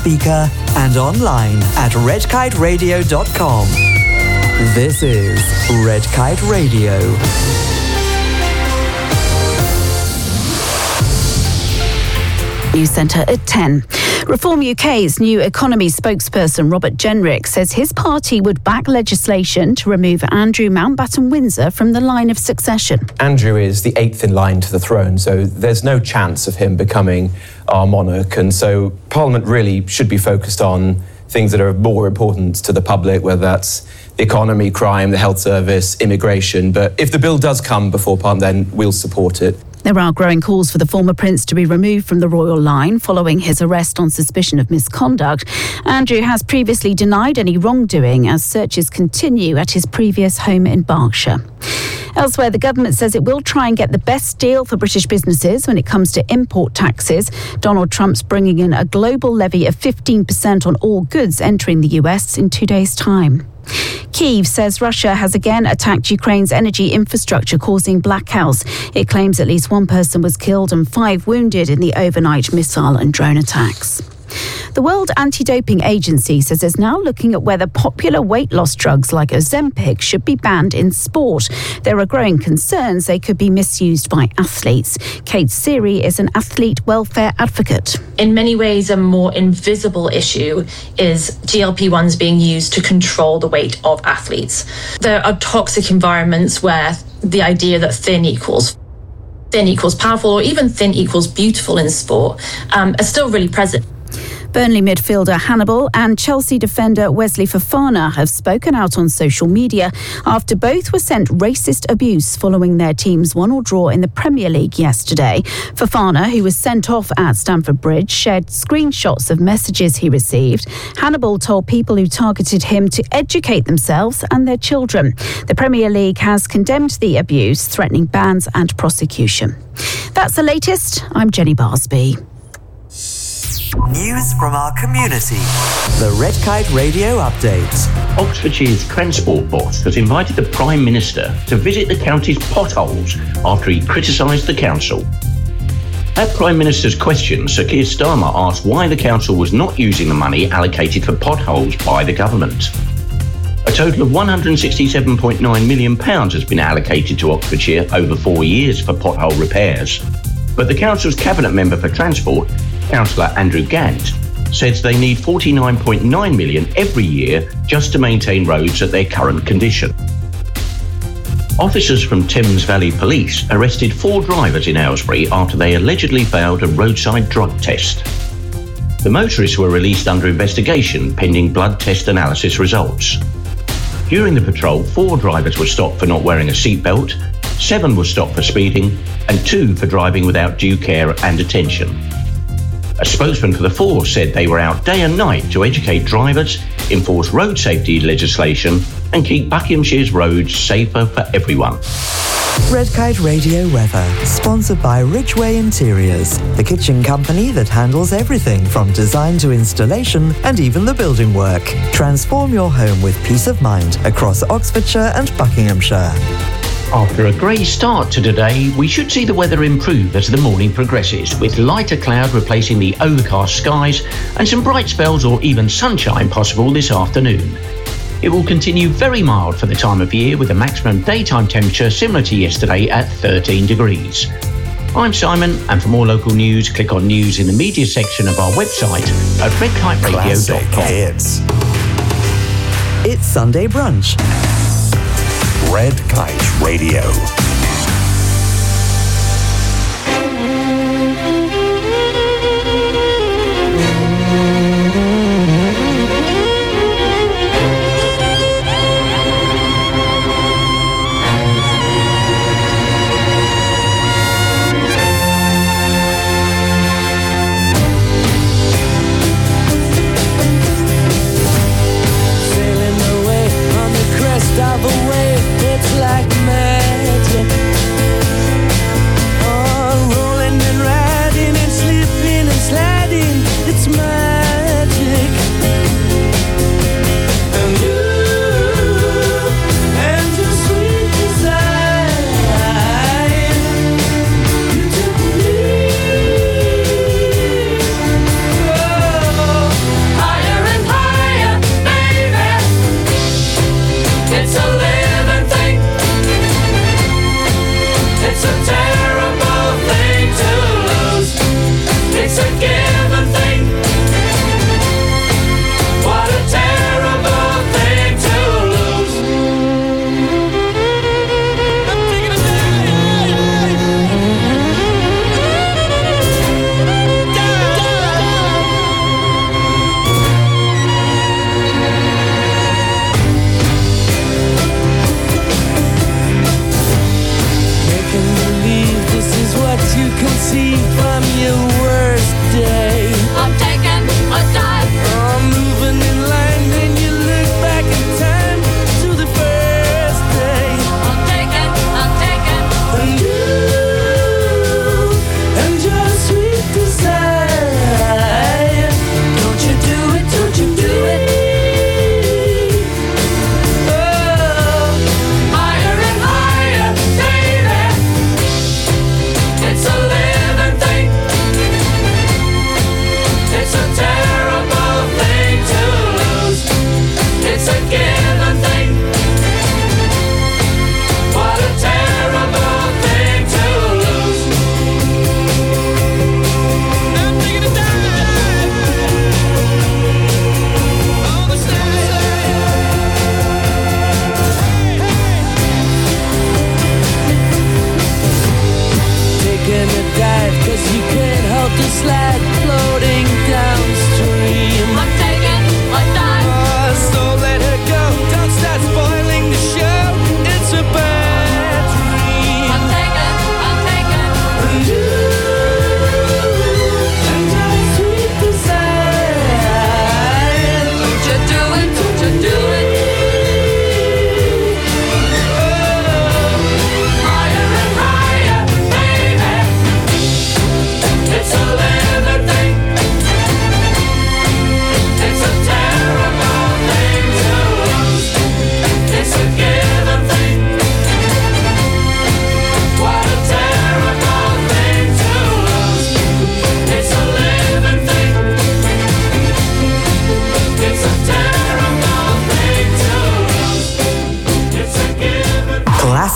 speaker and online at redkiteradio.com. This is Red Kite Radio. News Centre at 10. Reform UK's new economy spokesperson Robert Jenrick says his party would back legislation to remove Andrew Mountbatten-Windsor from the line of succession. Andrew is the eighth in line to the throne, so there's no chance of him becoming our monarch. And so Parliament really should be focused on things that are more important to the public, whether that's the economy, crime, the health service, immigration. But if the bill does come before Parliament, then we'll support it. There are growing calls for the former prince to be removed from the royal line following his arrest on suspicion of misconduct. Andrew has previously denied any wrongdoing as searches continue at his previous home in Berkshire. Elsewhere, the government says it will try and get the best deal for British businesses when it comes to import taxes. Donald Trump's bringing in a global levy of 15% on all goods entering the US in 2 days' time. Kyiv says Russia has again attacked Ukraine's energy infrastructure, causing blackouts. It claims at least one person was killed and 5 wounded in the overnight missile and drone attacks. The World Anti-Doping Agency says it's now looking at whether popular weight loss drugs like Ozempic should be banned in sport. There are growing concerns they could be misused by athletes. Kate Seary is an athlete welfare advocate. In many ways, a more invisible issue is GLP-1s being used to control the weight of athletes. There are toxic environments where the idea that thin equals powerful, or even thin equals beautiful in sport, are still really present. Burnley midfielder Hannibal and Chelsea defender Wesley Fofana have spoken out on social media after both were sent racist abuse following their team's 1-1 draw in the Premier League yesterday. Fofana, who was sent off at Stamford Bridge, shared screenshots of messages he received. Hannibal told people who targeted him to educate themselves and their children. The Premier League has condemned the abuse, threatening bans and prosecution. That's the latest. I'm Jenny Barsby. News from our community. The Red Kite Radio Update. Oxfordshire's transport boss has invited the Prime Minister to visit the county's potholes after he criticised the council. At Prime Minister's question, Sir Keir Starmer asked why the council was not using the money allocated for potholes by the government. A total of £167.9 million has been allocated to Oxfordshire over 4 years for pothole repairs. But the council's cabinet member for transport, Councillor Andrew Gant, says they need £49.9 million every year just to maintain roads at their current condition. Officers from Thames Valley Police arrested 4 drivers in Aylesbury after they allegedly failed a roadside drug test. The motorists were released under investigation pending blood test analysis results. During the patrol, 4 drivers were stopped for not wearing a seatbelt, 7 were stopped for speeding, and 2 for driving without due care and attention. A spokesman for the force said they were out day and night to educate drivers, enforce road safety legislation, and keep Buckinghamshire's roads safer for everyone. Red Kite Radio weather, sponsored by Ridgeway Interiors, the kitchen company that handles everything from design to installation and even the building work. Transform your home with peace of mind across Oxfordshire and Buckinghamshire. After a grey start to today, we should see the weather improve as the morning progresses, with lighter cloud replacing the overcast skies and some bright spells or even sunshine possible this afternoon. It will continue very mild for the time of year, with a maximum daytime temperature similar to yesterday at 13 degrees. I'm Simon, and for more local news, click on News in the Media section of our website at redkiteradio.com. It's Sunday brunch. Red Kite Radio. Sailing away on the crest of a wave, it's like magic.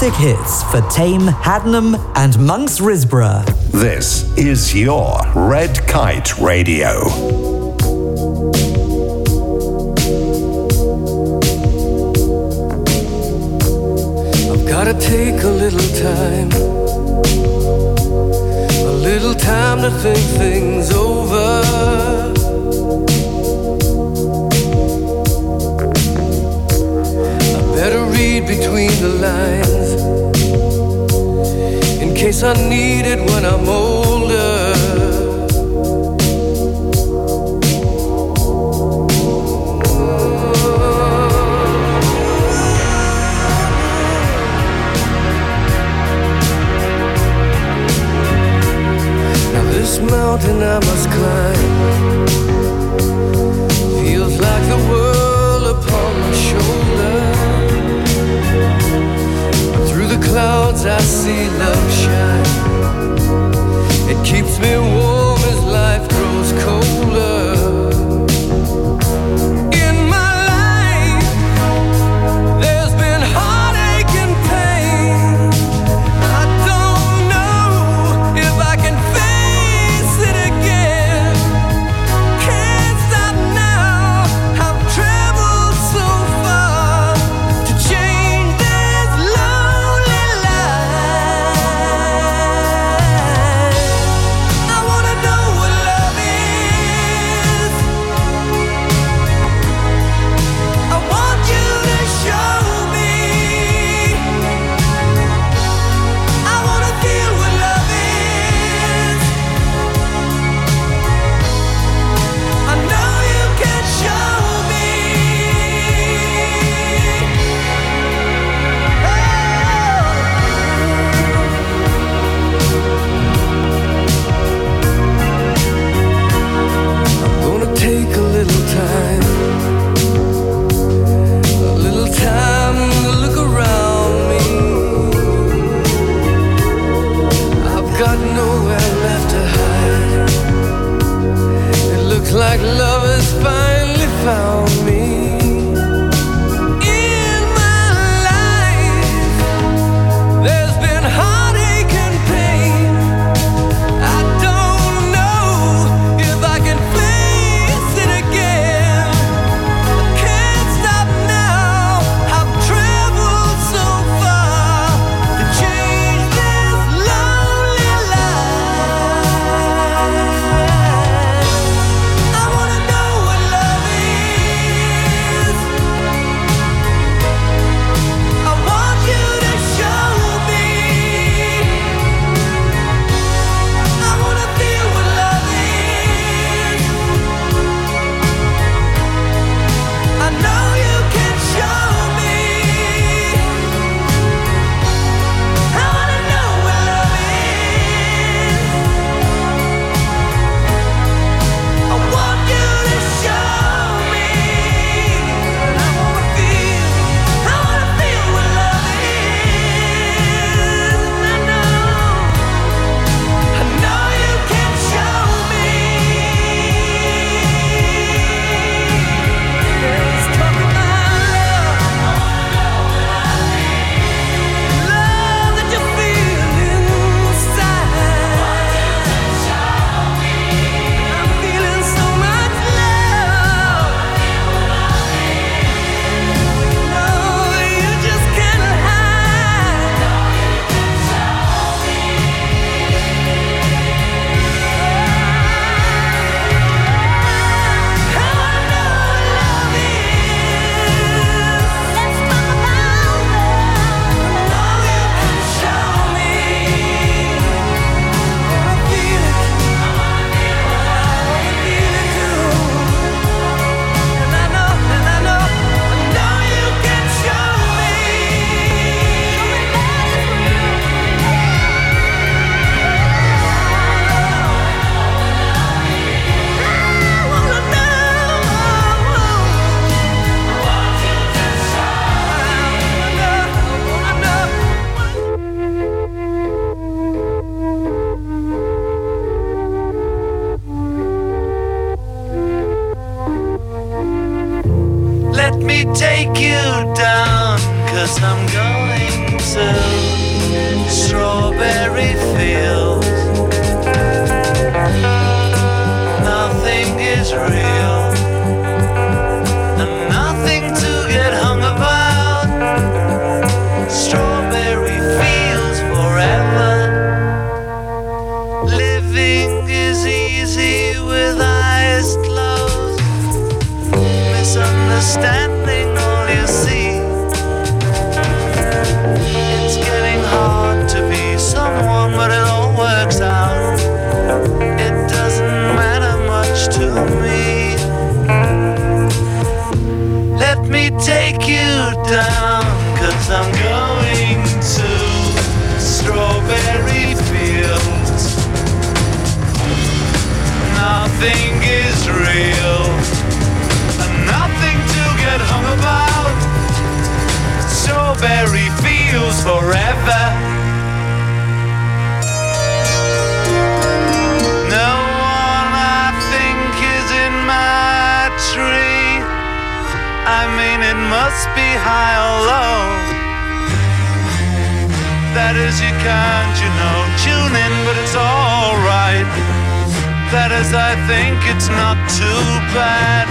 classic hits for Tame, Haddenham and Monks Risborough. This is your Red Kite Radio. I've gotta take a little time to think things over. Better read between the lines in case I need it when I'm older. Now this mountain I must climb feels like the world upon my shoulder. The clouds I see love shine. It keeps me warm as life grows colder. In my life there's been heartache and pain. I don't know if I can face it again. Can't stop now. I've traveled so far to change this love. I wanna know what love is. I want you to show me. I wanna feel what love is. I know you can show me. I'm gonna take a little time to look around me. I've got nowhere left to hide. It looks like love has finally found me. In my life, there's been heartache and pain. I don't know if I can face it again. I can't stop now. I've traveled so far to change this lonely life. I wanna know what love is. I want you to show me. I wanna feel what love is. I know you can show me. I wanna know what love is. I want you to show me. And I wanna feel what love is. And I know you can show me. Let's talk about love that you feel inside. I'm feeling so much love. No, you just can't hide. I wanna know what love is. Let's talk about love. Oh, you can show me. I wanna feel it. I wanna feel it too. And I know you can show me. I wanna Let me take you down, 'cause I'm going to strawberry fields. Nothing is real, and nothing to get hung about. Strawberry fields forever. Living is easy with eyes closed. Misunderstanding all you see. It's getting hard to be someone, but it all works out. It doesn't matter much to me. Let me take you down, 'cause I'm going to strawberry fields. Nothing is real, and nothing to get hung about. Strawberry fields forever. No one I think is in my tree. I mean, it must be high or low. That is, you can't, tune in, but it's alright. That is, I think it's not too bad.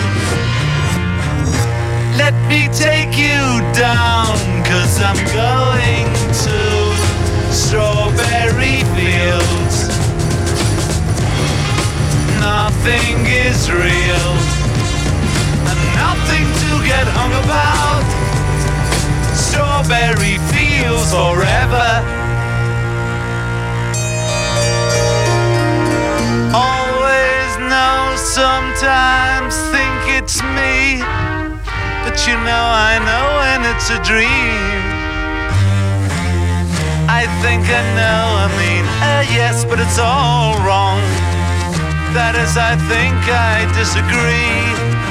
Let me take you down, 'cause I'm going to strawberry fields. Nothing is real, and nothing to get hung about. Strawberry fields forever. Always know, sometimes think it's me, but I know when it's a dream. I think I know, yes, but it's all wrong. That is, I think I disagree.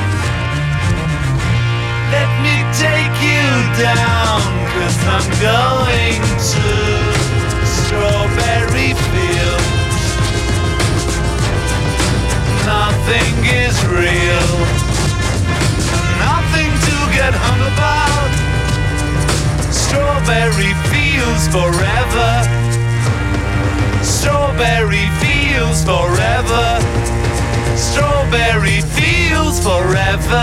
Let me take you down, 'cause I'm going to strawberry fields. Nothing is real, nothing to get hung about. Strawberry fields forever. Strawberry fields forever. Strawberry fields forever.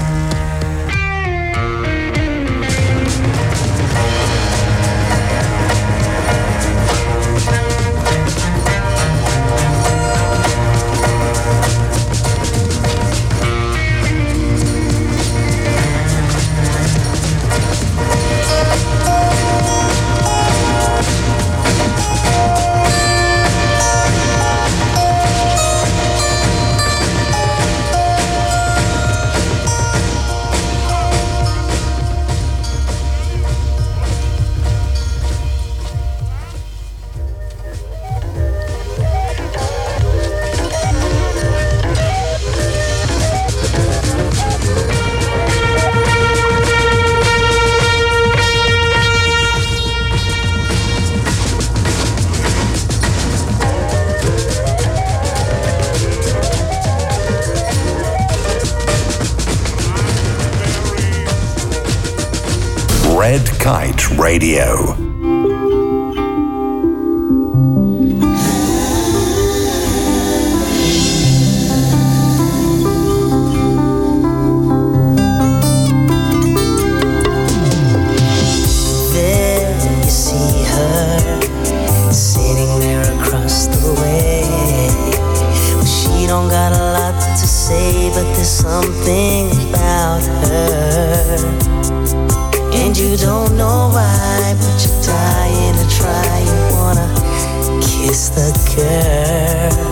Red Kite Radio. Something about her, and you don't know why, but you're dying to try. You wanna kiss the girl.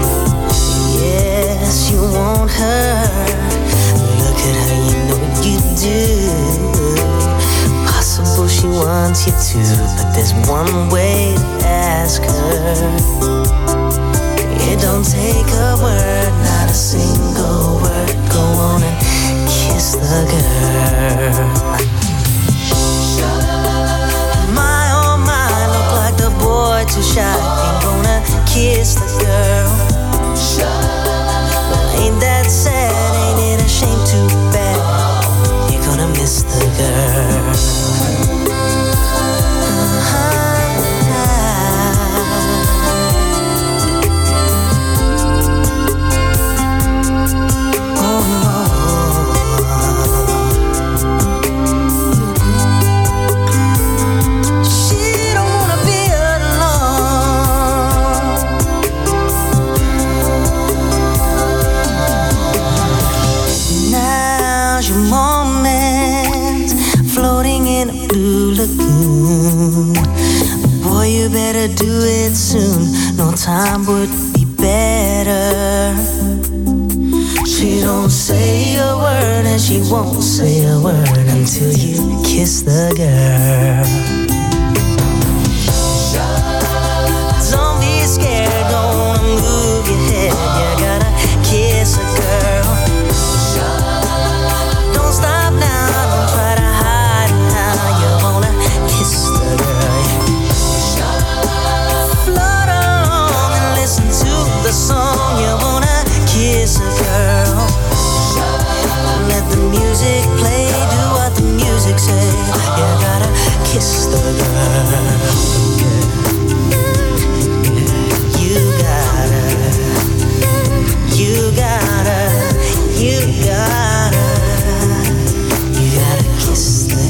Yes, you want her. Look at her, you know you do. Possible she wants you to, but there's one way to ask her. It don't take a word, not a single word. Go on and kiss the girl. My oh my, look like the boy too shy. Ain't gonna kiss the girl. Well, ain't that sad? Ain't it a shame? Too bad. You're gonna miss the girl. casual moment, floating in a blue lagoon. Boy, you better do it soon. No time would be better. She don't say a word and she won't say a word until you kiss the girl. Don't be scared, don't move your head. You gotta kiss a girl. Don't stop now, don't try to hide it now. You wanna kiss the girl. Float on and listen to the song. You wanna kiss a girl. Let the music play, do what the music say. You gotta kiss the girl. You gotta kiss the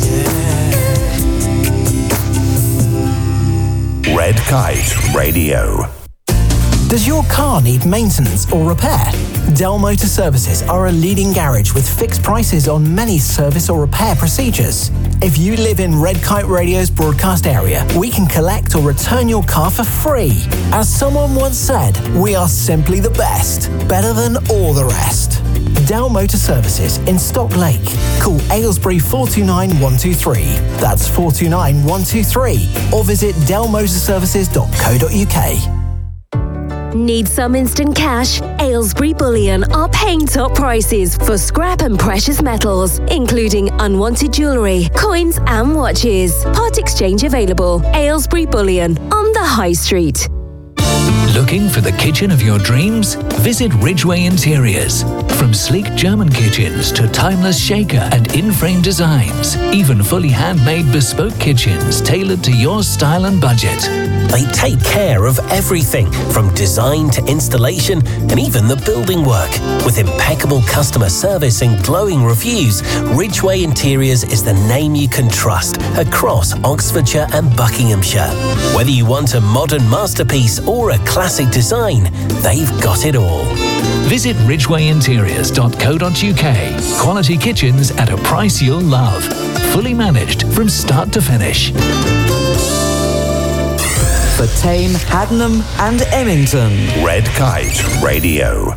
girl. Red Kite Radio. Does your car need maintenance or repair? Dell Motor Services are a leading garage with fixed prices on many service or repair procedures. If you live in Red Kite Radio's broadcast area, we can collect or return your car for free. As someone once said, we are simply the best, better than all the rest. Dell Motor Services in Stock Lake. Call Aylesbury 429 123. That's 429 123. Or visit dellmotorservices.co.uk. Need some instant cash? Aylesbury Bullion are paying top prices for scrap and precious metals, including unwanted jewellery, coins and watches. Part exchange available. Aylesbury Bullion on the High Street. Looking for the kitchen of your dreams? Visit Ridgeway Interiors. From sleek German kitchens to timeless shaker and in-frame designs, even fully handmade bespoke kitchens tailored to your style and budget. They take care of everything from design to installation and even the building work. With impeccable customer service and glowing reviews, Ridgeway Interiors is the name you can trust across Oxfordshire and Buckinghamshire. Whether you want a modern masterpiece or a classic design, they've got it all. Visit ridgwayinteriors.co.uk. Quality kitchens at a price you'll love. Fully managed from start to finish. For Tame, Haddenham and Emmington. Red Kite Radio.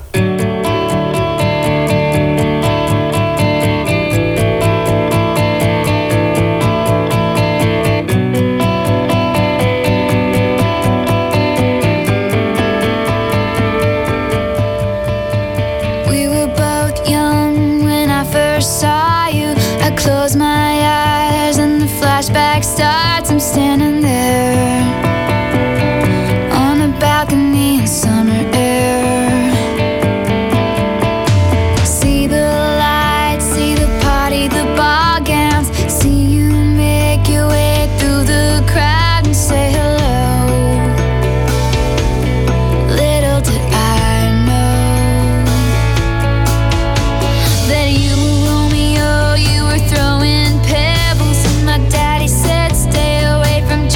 We were both young when I first saw you. I close my eyes and the flashback starts. I'm standing there on a balcony in summer air. See the lights, see the party, the ball gowns. See you make your way through the crowd and say hello. Little did I know that you were Romeo, you were throwing pebbles, and my daddy said stay away from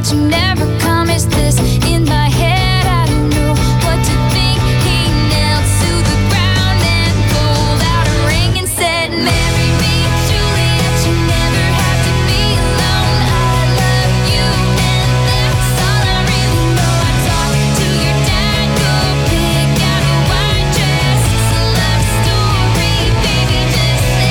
that you never come. Is this in my head? I don't know what to think. He knelt to the ground and pulled out a ring and said, marry me, Juliet, you never have to be alone. I love you and that's all I really know. I talked to your dad, go pick out a white dress. It's a love story, baby, just say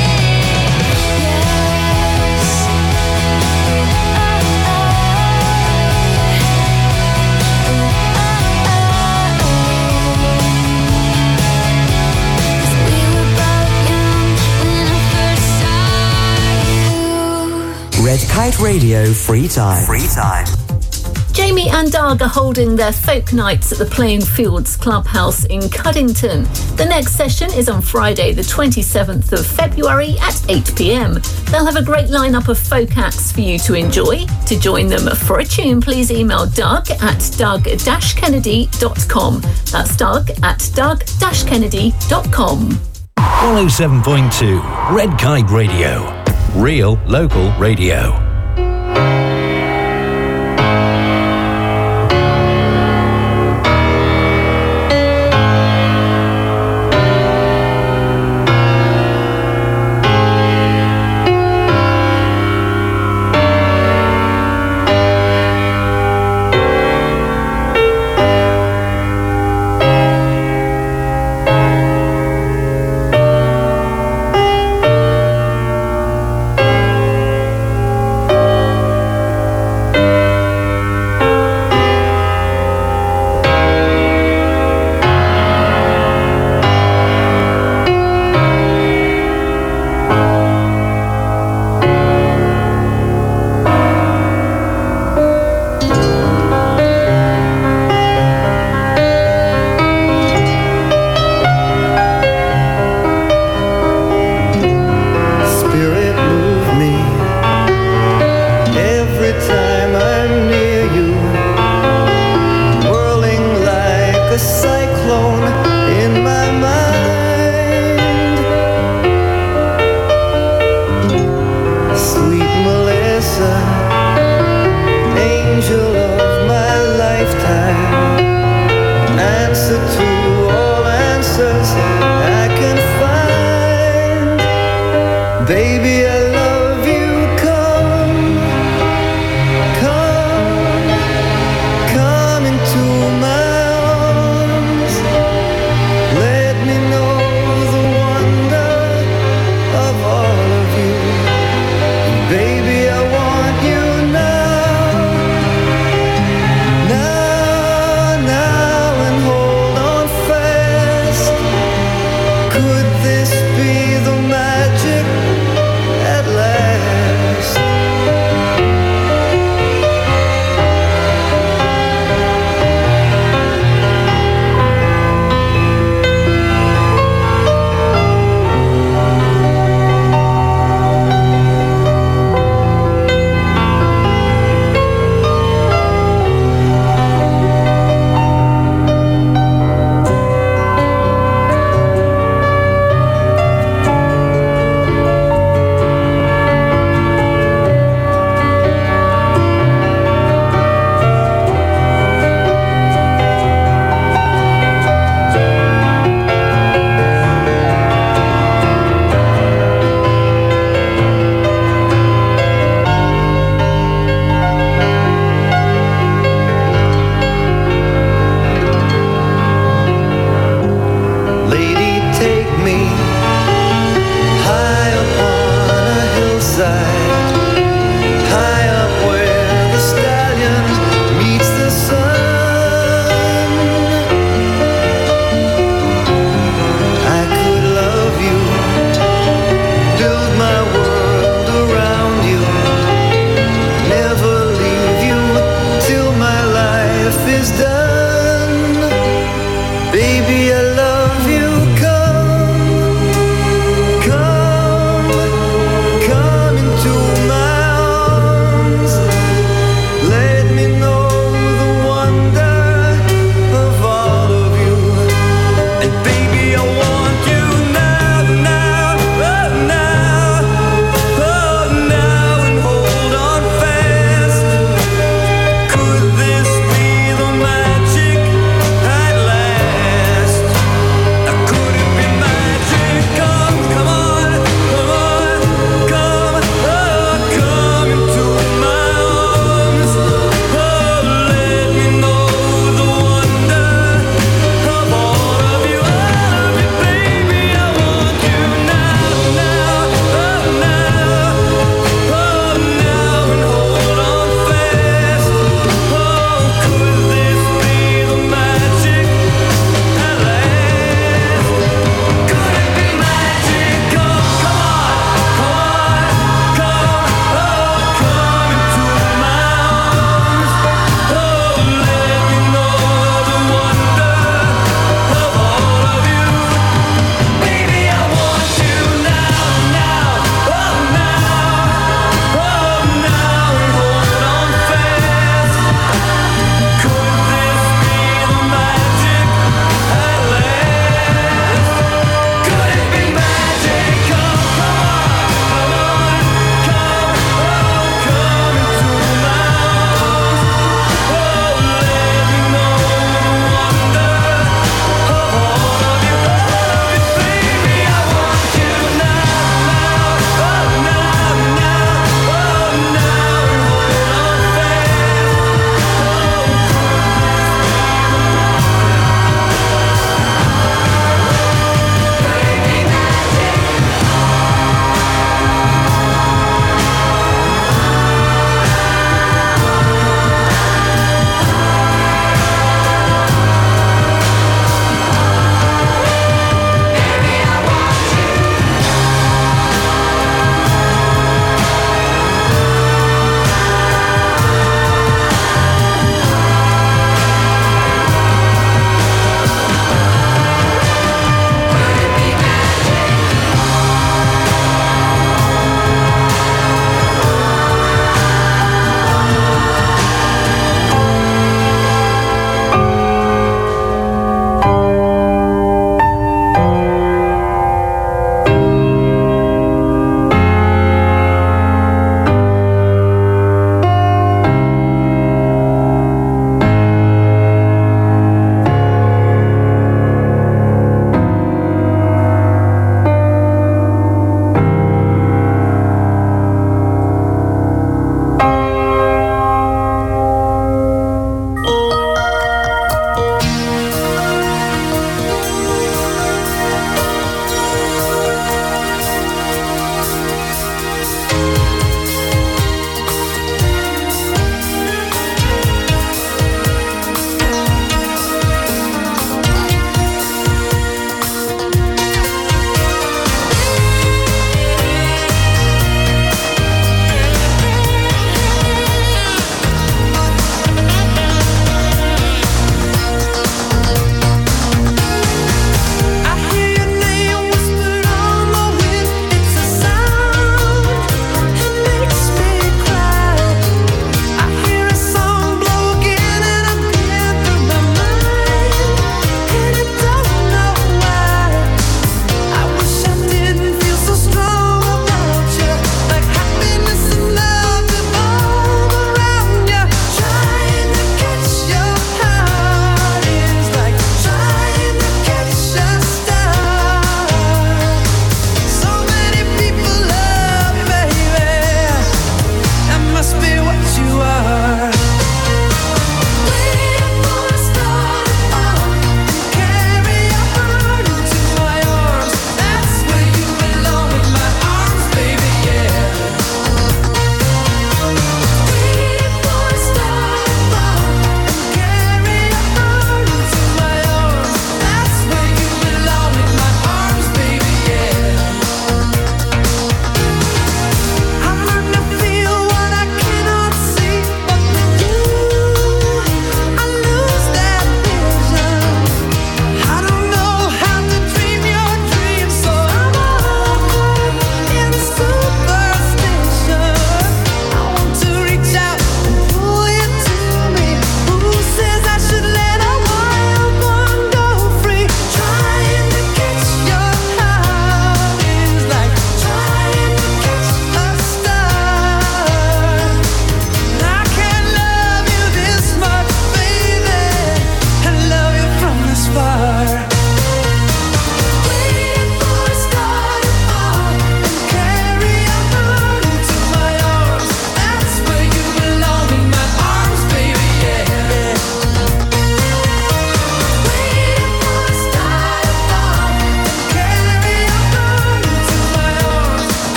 Red Kite Radio Free Time. Free Time. Jamie and Doug are holding their folk nights at the Playing Fields Clubhouse in Cuddington. The next session is on Friday, the 27th of February at 8 p.m. They'll have a great lineup of folk acts for you to enjoy. To join them for a tune, please email Doug at doug-kennedy.com. That's Doug at doug-kennedy.com. 107.2 Red Kite Radio. Real local radio.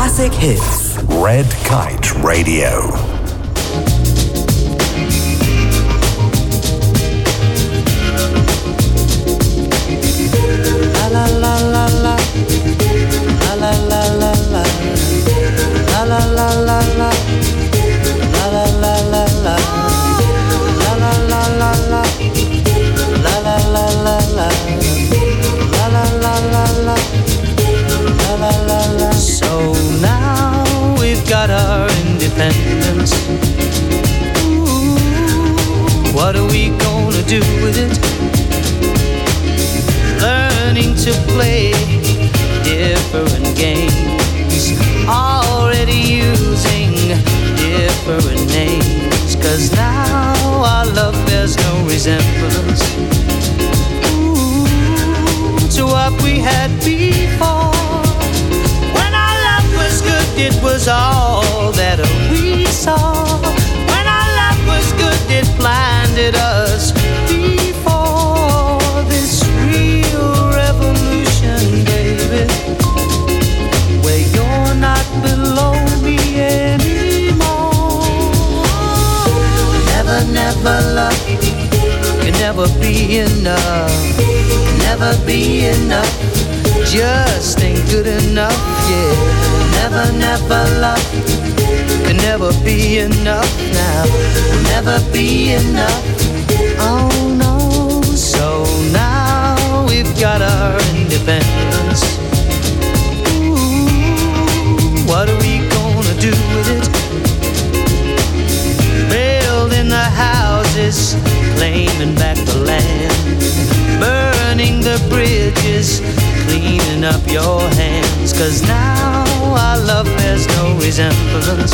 classic hits. Red Kite Radio. La la la la, la la la la la, la la la la la, la la la la la, la la la la la, la la la la la, la la la la la, la la la la. So now we've got our independence. Ooh, what are we gonna do with it? Learning to play different games, already using different names, 'cause now our love bears no resemblance to what we had before. When our love was good, it was all that we saw. When our love was good, it blinded us before this real revolution, baby, where you're not below me anymore. Never, never love can never be enough, can never be enough, just ain't good enough, yeah. Never, never love can never be enough now, will never be enough, oh no. So now we've got our independence. Ooh, what are we gonna do with it? Building the houses, claiming back the land, burning the bridges, cleaning up your hands, 'cause now our love bears no resemblance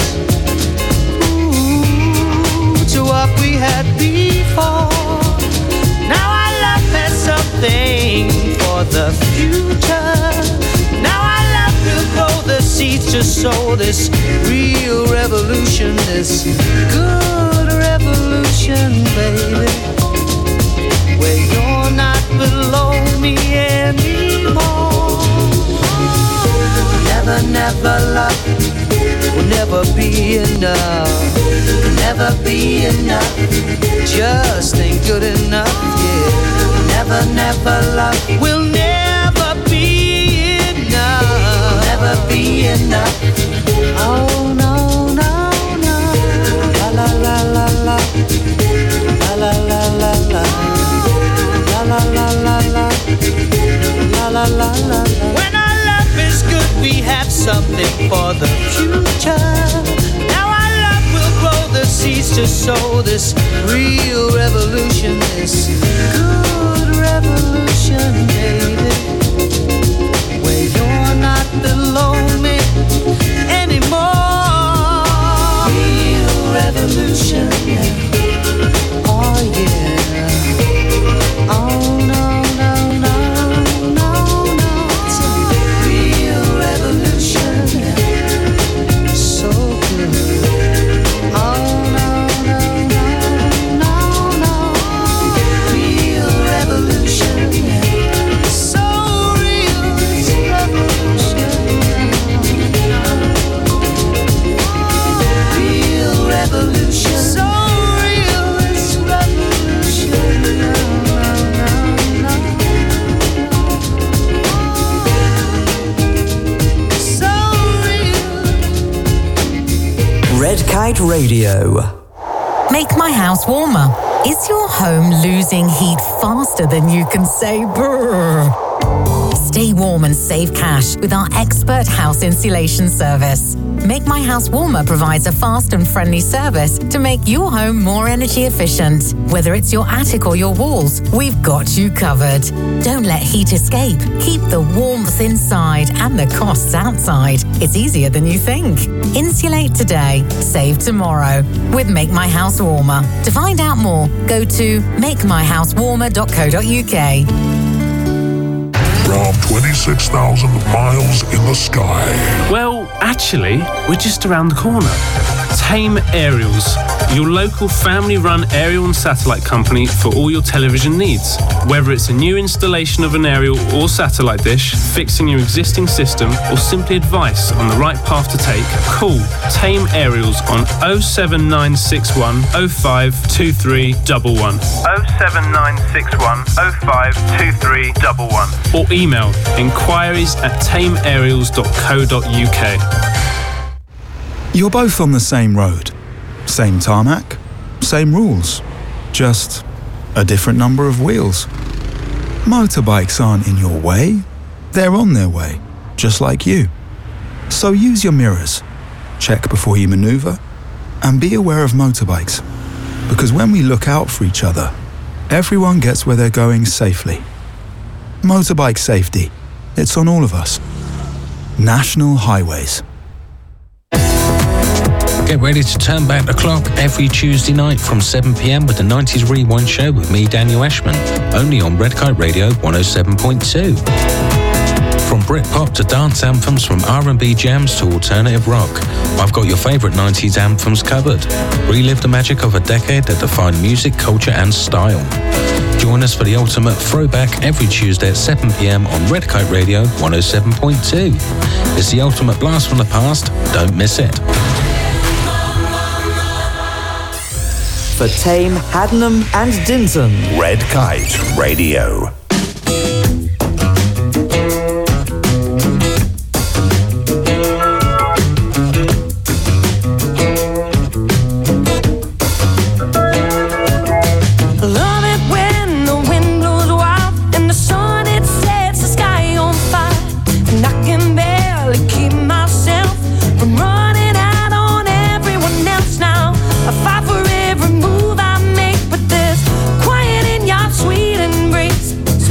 to what we had before. Now our love has something for the future. Now our love will grow the seeds to sow this real revolution, this good revolution, baby, where you're not below me anymore. Never, never love will never be enough, never be enough, just ain't good enough, yeah. Never, never love will never be enough, never be enough, oh no, no, no. La la la la la, la la la la la, la la la la la, la la la la. When our love is good, we have something for the future. Now our love will grow the seeds to sow this real revolution, this good revolution, baby, where you're not below me anymore. Real revolution, yeah. Oh yeah. Oh no, no, no, no, no. It's a real revolution, yeah. So good. Oh no, no, no, no, no. Real revolution, yeah. So real, it's revolution, yeah. Real revolution. So real, it's revolution, yeah. So real. Red Kite Radio. Make my house warmer. Is your home losing heat faster than you can say brrr? Stay warm and save cash with our expert house insulation service. Make My House Warmer provides a fast and friendly service to make your home more energy efficient. Whether it's your attic or your walls, we've got you covered. Don't let heat escape. Keep the warmth inside and the costs outside. It's easier than you think. Insulate today, save tomorrow with Make My House Warmer. To find out more, go to makemyhousewarmer.co.uk. From 26,000 miles in the sky. Well, actually, we're just around the corner. Tame Aerials. your local family-run aerial and satellite company for all your television needs. Whether it's a new installation of an aerial or satellite dish, fixing your existing system, or simply advice on the right path to take, call Tame Aerials on 07961 052311. 07961 052311. Or email inquiries@tameaerials.co.uk. You're both on the same road. Same tarmac, same rules, just a different number of wheels. Motorbikes aren't in your way, they're on their way, just like you. So use your mirrors, check before you maneuver, and be aware of motorbikes. Because when we look out for each other, everyone gets where they're going safely. Motorbike safety, it's on all of us. National Highways. Get ready to turn back the clock every Tuesday night from 7 p.m. with the 90s Rewind Show with me, Daniel Ashman, only on Red Kite Radio 107.2. From Britpop to dance anthems, from R&B jams to alternative rock, I've got your favourite 90s anthems covered. Relive the magic of a decade that defined music, culture and style. Join us for the ultimate throwback every Tuesday at 7 p.m. on Red Kite Radio 107.2. It's the ultimate blast from the past. Don't miss it. For Tame, Haddenham and Dinton. Red Kite Radio. Quiet in your sweet embrace.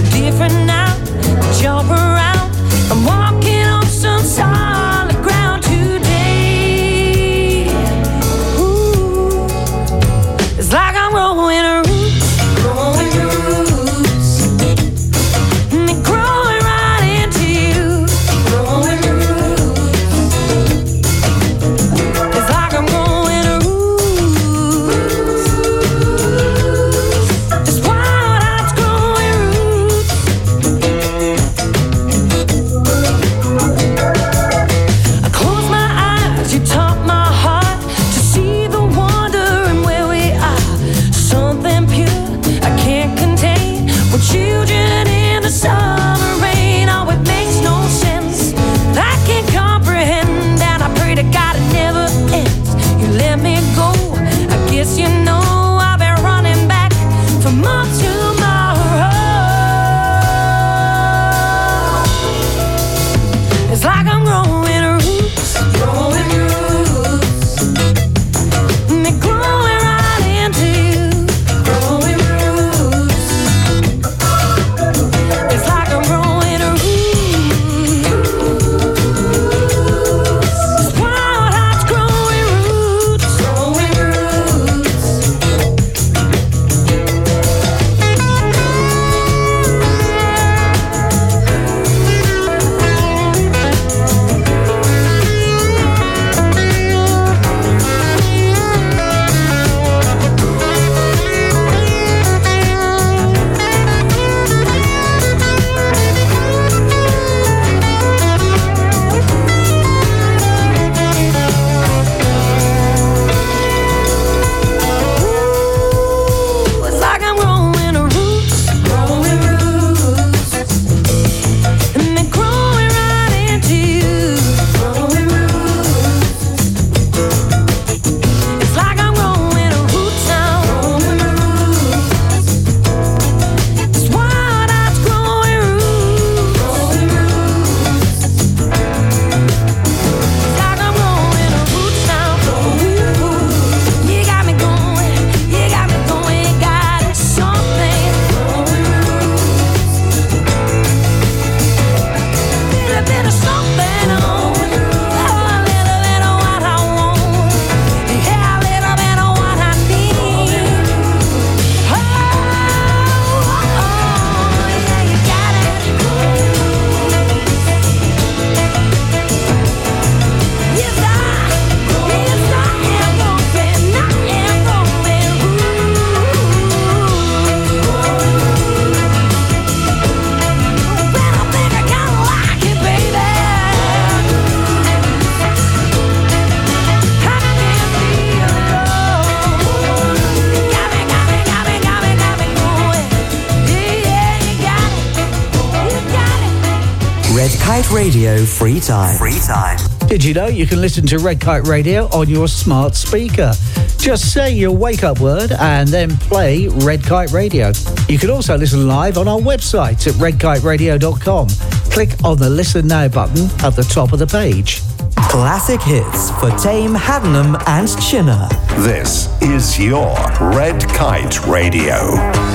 Red Kite Radio Free Time. Did you know you can listen to Red Kite Radio on your smart speaker? Just say your wake-up word and then play Red Kite Radio. You can also listen live on our website at redkiteradio.com. Click on the Listen Now button at the top of the page. Classic hits for Tame, Haddenham and Chinner. This is your Red Kite Radio.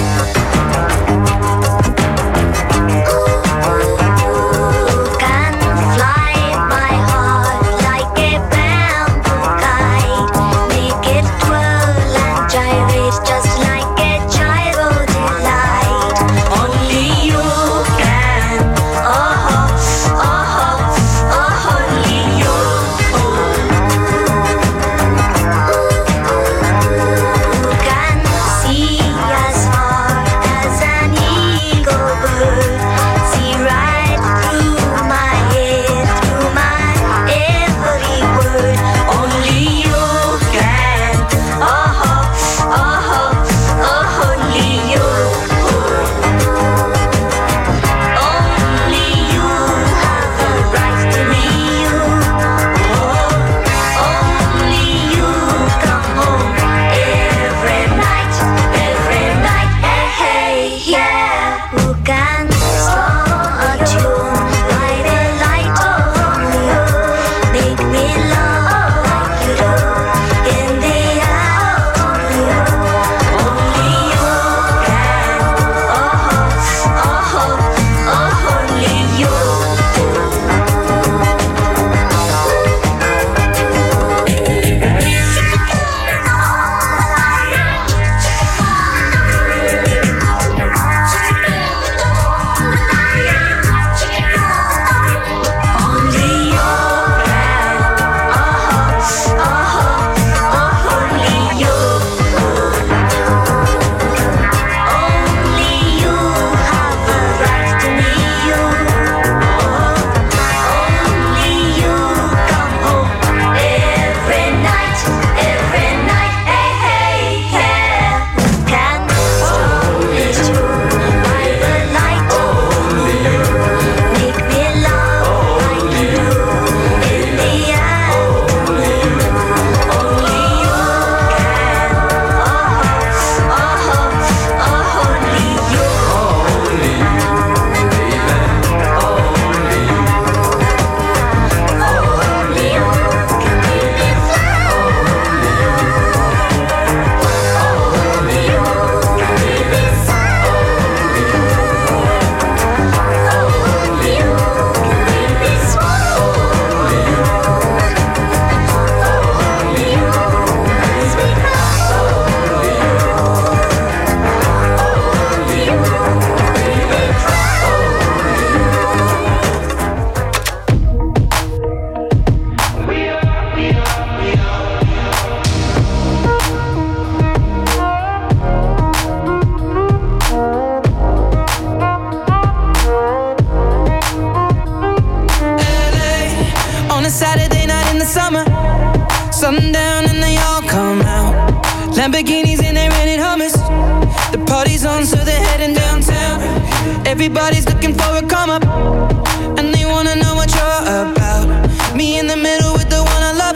Lamborghinis and they rented Hummers. The party's on, so they're heading downtown. Everybody's looking for a come up, and they wanna know what you're about. Me in the middle with the one I love,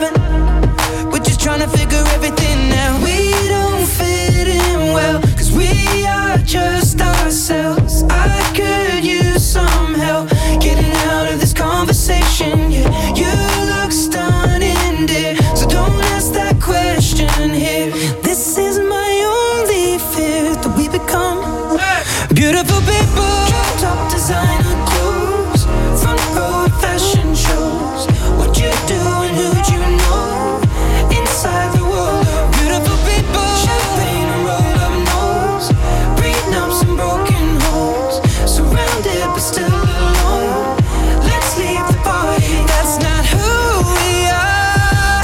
and we're just trying to figure everything out. We don't fit in well, 'cause we are just ourselves. I could use some help getting out of this conversation. Yeah, you look stunning, dear, so don't ask that question here. This is my only fear, that we become beautiful people. Top designer clothes, front row fashion shows. What you do and who'd you know? Inside the world of beautiful people. Champagne and roll up nose, prenups and broken homes. Surrounded but still alone. Let's leave the party. That's not who we are.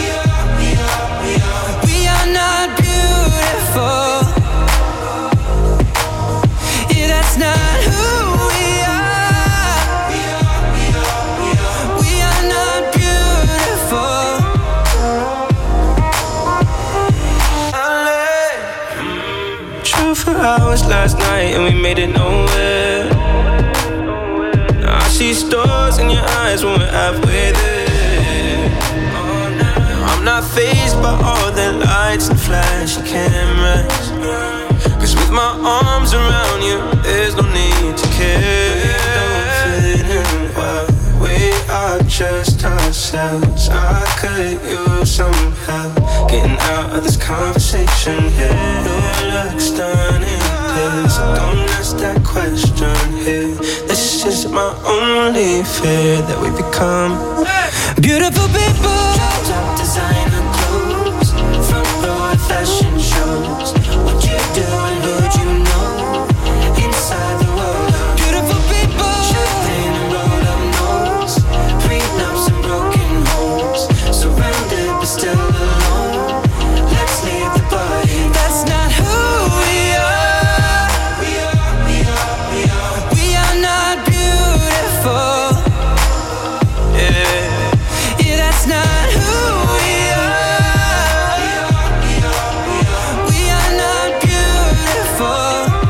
We are not beautiful. Yeah, that's not who we are. We are not beautiful. Drove for hours last night and we made it nowhere. I see stars in your eyes when we're halfway there. I'm not fazed by all the lights and flashy cameras, 'cause with my arms around you, there's no need to care. Don't fit in well, we are just ourselves. I could use some help getting out of this conversation here. Your looks stunning, so don't ask that question here. This is my only fear, that we become beautiful people. Top designer clothes, front row at fashion shows. What you do and who you know inside the world. Beautiful people, champagne and rolled up nose, prenups and broken homes, surrounded but still alone. Let's leave the party. That's not who we are. We are not beautiful. Yeah, that's not who we are. We are not beautiful.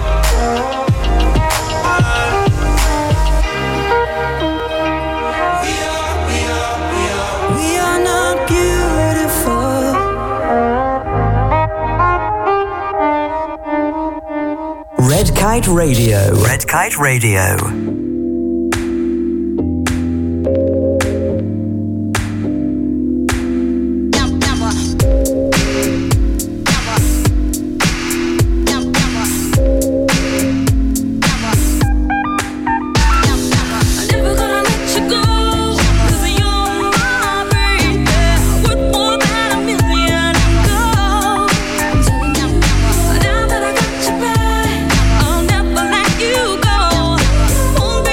We are not beautiful. Red Kite Radio. Red Kite Radio. I'll never let you go.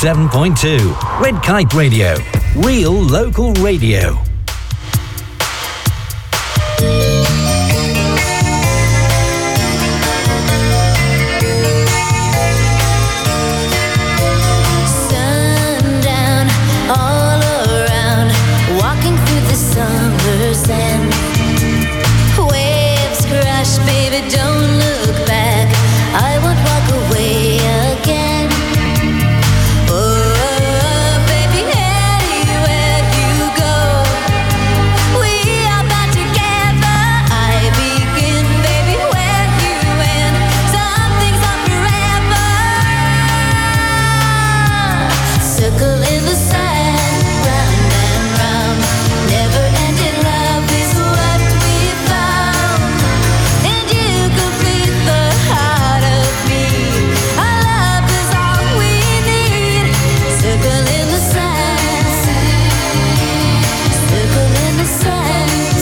107.2. Red Kite Radio. Real local radio. Sundown all around, walking through the summer sand. Waves crash, baby, don't look back. I won't walk away again. Oh, baby, anywhere you go, we are back together. I begin, baby, where you end. Some things are forever. Circle in the sand, round and round. Never-ending love is what we found. And you complete the heart of me. Our love is all we need. Circle in the sand. Circle in the sand.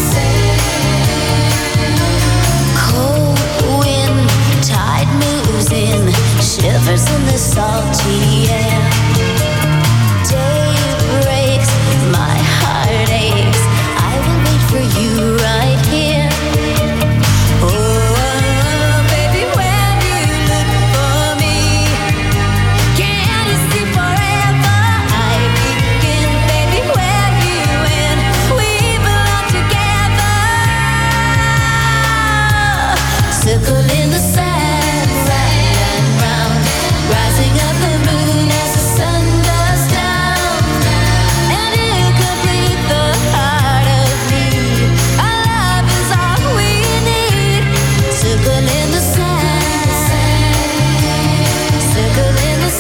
Cold wind, tide moves in, shivers in the salty air. Day breaks, my heart aches. I will wait for you right here. Oh, baby, when you look for me, can you see forever? I begin, baby, where you end. We belong together. Circle in the sand, round and round, rising up the moon as the sun goes down. And you complete the heart of me. Our love is all we need. Circle in the sand. Circle in the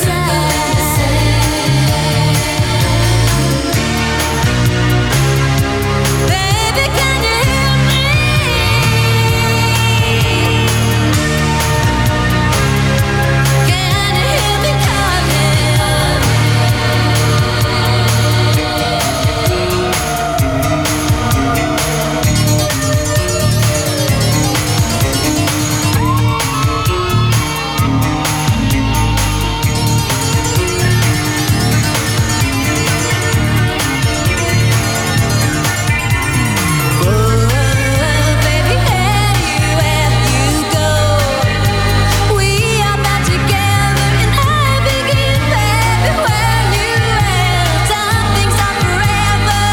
sand. Baby, can you hear me? Can you hear me baby, anywhere you go, we are back together. And I begin, baby, where you end. Some things are forever.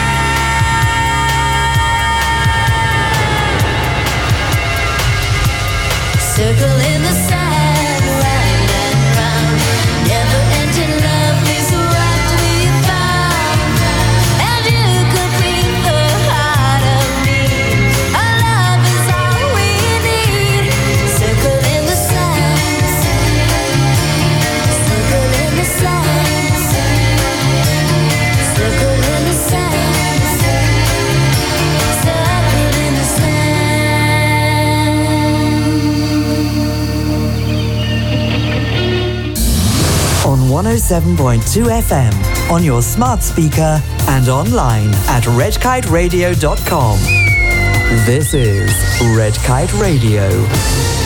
Circle in the sand, round and round. Never-ending love is what we found. And you complete the heart of me. Our love is all we need. Circle in the sand. Circle in the sand. Circle in the sand. Circle in the sand. On 107.2 FM, on your smart speaker and online at redkiteradio.com. This is Red Kite Radio.